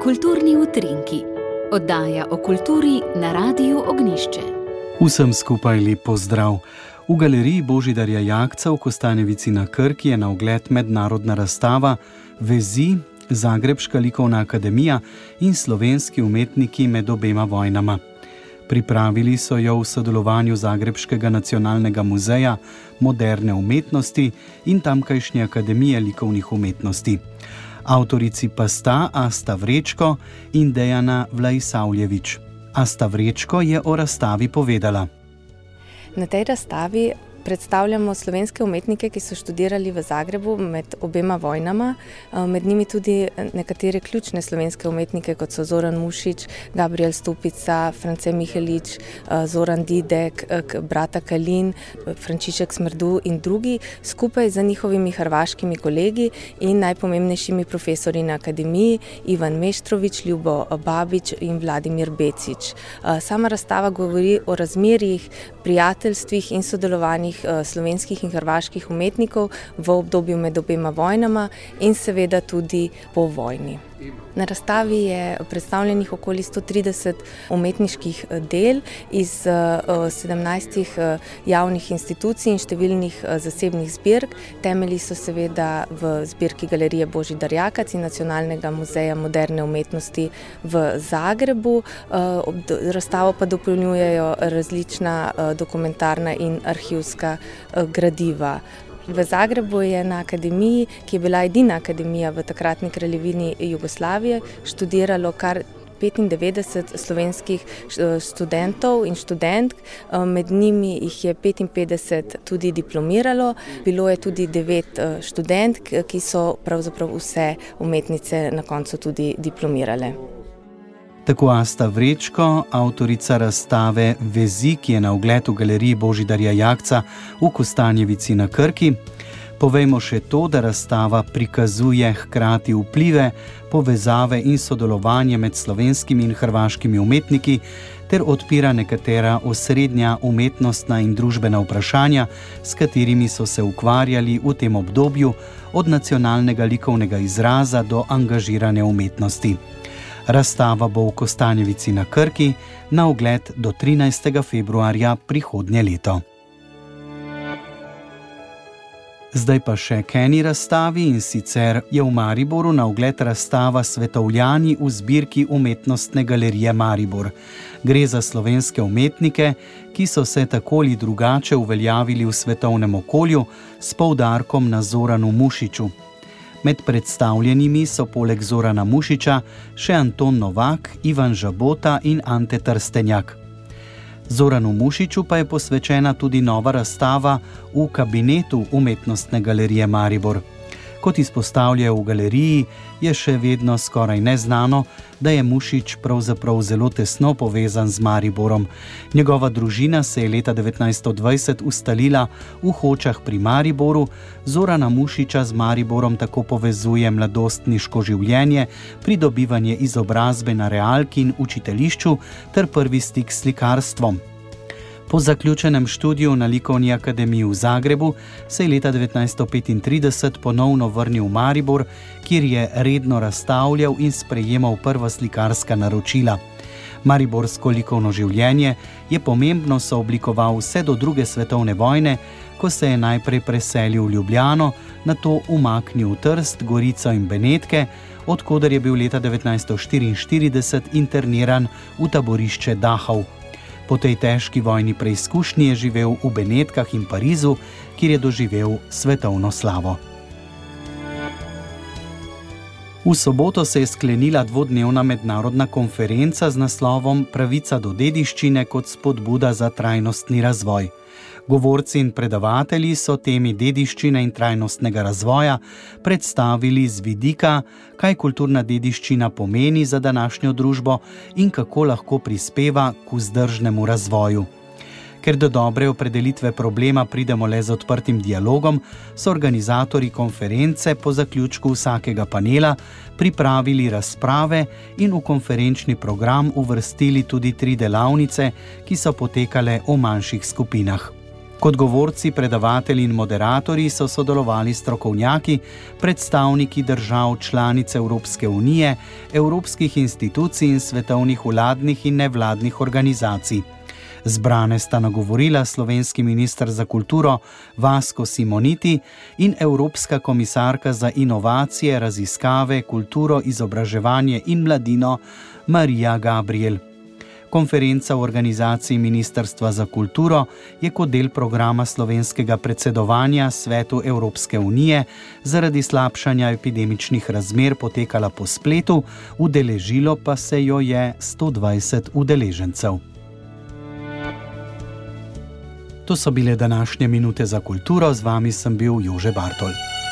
Kulturni utrinki, oddaja o kulturi na Radiu Ognjišče. Vsem skupaj lep pozdrav. V galeriji Božidarja Jakca v Kostanjevici na Krki je na ogled mednarodna razstava Vezi, Zagrebška likovna akademija in slovenski umetniki med obema vojnama. Pripravili so jo v sodelovanju Zagrebškega nacionalnega muzeja moderne umetnosti in tamkajšnje akademije likovnih umetnosti. Avtorici pa sta Asta Vrečko in Dejana Vlaisavljević. Asta Vrečko je o razstavi povedala. Na tej razstavi predstavljamo slovenske umetnike, ki so študirali v Zagrebu med obema vojnama. Med njimi tudi nekatere ključne slovenske umetnike, kot so Zoran Mušič, Gabriel Stupica, France Mihelič, Zoran Didek, brata Kalin, Frančišek Smrdu in drugi, skupaj z njihovimi hrvaškimi kolegi in najpomembnejšimi profesori na akademiji, Ivan Meštrović, Ljubo Babić in Vladimir Becić. Sama razstava govori o razmerjih, prijateljstvih in sodelovanjih slovenskih in hrvaških umetnikov v obdobju med obema vojnama in seveda tudi po vojni. Na razstavi je predstavljenih okoli 130 umetniških del iz 17 javnih institucij in številnih zasebnih zbirk. Temelji so seveda v zbirki Galerije Božidar Jakac in Nacionalnega muzeja moderne umetnosti v Zagrebu. Razstavo pa dopolnjujejo različna dokumentarna in arhivska gradiva. V Zagrebu je na akademiji, ki je bila edina akademija v takratni kraljevini Jugoslavije, študiralo kar 95 slovenskih študentov in študentk, med njimi jih je 55 tudi diplomiralo. Bilo je tudi 9 študentk, ki so pravzaprav vse umetnice na koncu tudi diplomirale. Tako Asta Vrečko, avtorica razstave Vezi, ki je na ogled v galeriji Božidarja Jakca v Kostanjevici na Krki. Povejmo še to, da razstava prikazuje hkrati vplive, povezave in sodelovanje med slovenskimi in hrvaškimi umetniki ter odpira nekatera osrednja umetnostna in družbena vprašanja, s katerimi so se ukvarjali v tem obdobju od nacionalnega likovnega izraza do angažirane umetnosti. Razstava bo v Kostanjevici na Krki na ogled do 13. februarja prihodnje leto. Zdaj pa še k eni razstavi, in sicer je v Mariboru na ogled razstava Svetovljani v zbirki Umetnostne galerije Maribor. Gre za slovenske umetnike, ki so se tako ali drugače uveljavili v svetovnem okolju s poudarkom na Zoranu Mušiču. Med predstavljenimi so poleg Zorana Mušiča še Anton Novak, Ivan Žabota in Ante Trstenjak. Zoranu Mušiču pa je posvečena tudi nova razstava v kabinetu Umetnostne galerije Maribor. Kot izpostavljajo v galeriji, je še vedno skoraj neznano, da je Mušič pravzaprav zelo tesno povezan z Mariborom. Njegova družina se je leta 1920 ustalila v Hočah pri Mariboru. Zorana Mušiča z Mariborom tako povezuje mladostniško življenje, pridobivanje izobrazbe na realki in učiteljišču ter prvi stik s slikarstvom. Po zaključenem študiju na Likovni akademiji v Zagrebu se je leta 1935 ponovno vrnil v Maribor, kjer je redno razstavljal in sprejemal prva slikarska naročila. Mariborsko likovno življenje je pomembno sooblikoval vse do druge svetovne vojne, ko se je najprej preselil v Ljubljano, nato umaknil v Trst, Gorico in Benetke, od koder je bil leta 1944 interniran v taborišče Dachau. Po tej težki vojni preizkušnji je živel v Benetkah in Parizu, kjer je doživel svetovno slavo. V soboto se je sklenila dvodnevna mednarodna konferenca z naslovom Pravica do dediščine kot spodbuda za trajnostni razvoj. Govorci in predavatelji so temi dediščine in trajnostnega razvoja predstavili z vidika, kaj kulturna dediščina pomeni za današnjo družbo in kako lahko prispeva k vzdržnemu razvoju. Ker do dobre opredelitve problema pridemo le z odprtim dialogom, so organizatorji konference po zaključku vsakega panela pripravili razprave in v konferenčni program uvrstili tudi 3 delavnice, ki so potekale v manjših skupinah. Kot govorci, predavatelji in moderatorji so sodelovali strokovnjaki, predstavniki držav članic Evropske unije, evropskih institucij in svetovnih vladnih in nevladnih organizacij. Zbrane sta nagovorila slovenski minister za kulturo Vasko Simoniti in evropska komisarka za inovacije, raziskave, kulturo, izobraževanje in mladino Marija Gabriel. Konferenca v organizaciji Ministrstva za kulturo je kot del programa slovenskega predsedovanja Svetu Evropske unije zaradi slabšanja epidemičnih razmer potekala po spletu, udeležilo pa se jo je 120 udeležencev. To so bile današnje minute za kulturo, z vami sem bil Jože Bartol.